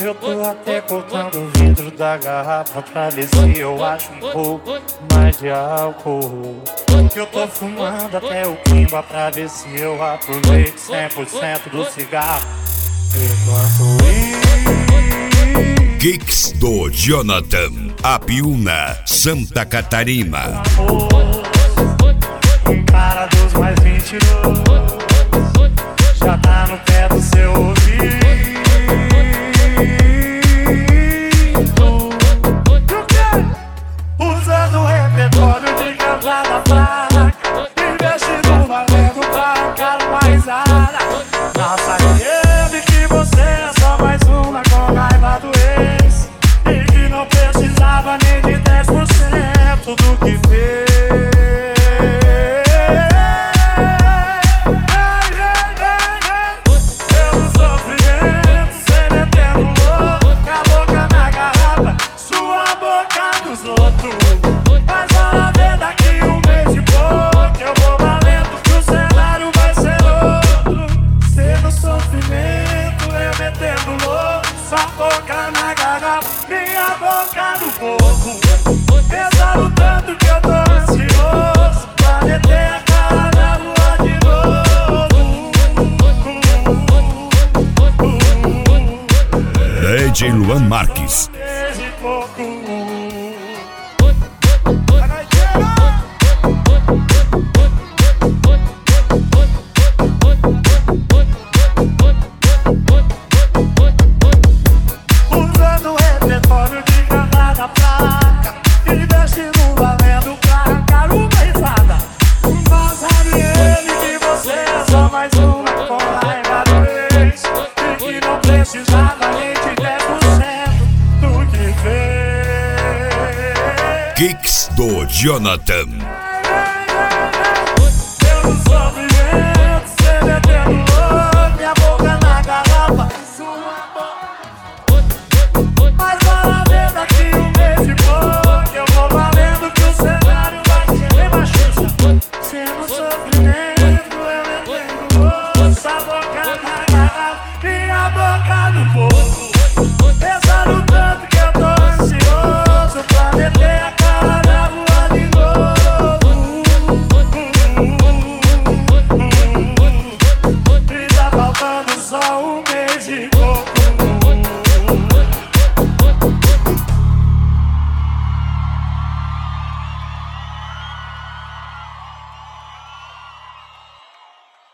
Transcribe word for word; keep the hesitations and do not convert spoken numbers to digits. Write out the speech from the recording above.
Eu tô até cortando o vidro da garrafa pra ver se eu acho um pouco mais de álcool. Eu tô fumando até o quimba pra ver se eu aproveito cem por cento do cigarro. Enquanto isso, Kicks do Jonathan, Apiúna, Santa Catarina. Um cara dos mais mentirosos já tá no pé do seu ouvido. Usando o repertório de cantada fraca, investindo valendo pra cara mais ara. Nossa, ele que você é só mais uma com raiva do ex, e que não precisava nem de dez por cento do que fez. Pelo sofrimento, cê metendo louco, com a boca na garrafa, sua boca nos outros. Mas fala ver daqui um mês e pouco, eu vou valendo que o cenário vai ser outro. Cê no sofrimento, eu metendo louco, sua boca na garrafa, minha boca no fogo. Pesado tanto que eu tô ansioso pra meter a cara na lua de novo. D J Luan Marques. Mês e pouco. Usando o repertório de cantada fraca, investindo valendo pra arrancar uma risada. Mas sabe ele que você é só mais uma com raiva do ex, e que não precisava nem de dez por cento do que fez. Kicks do Jonathan.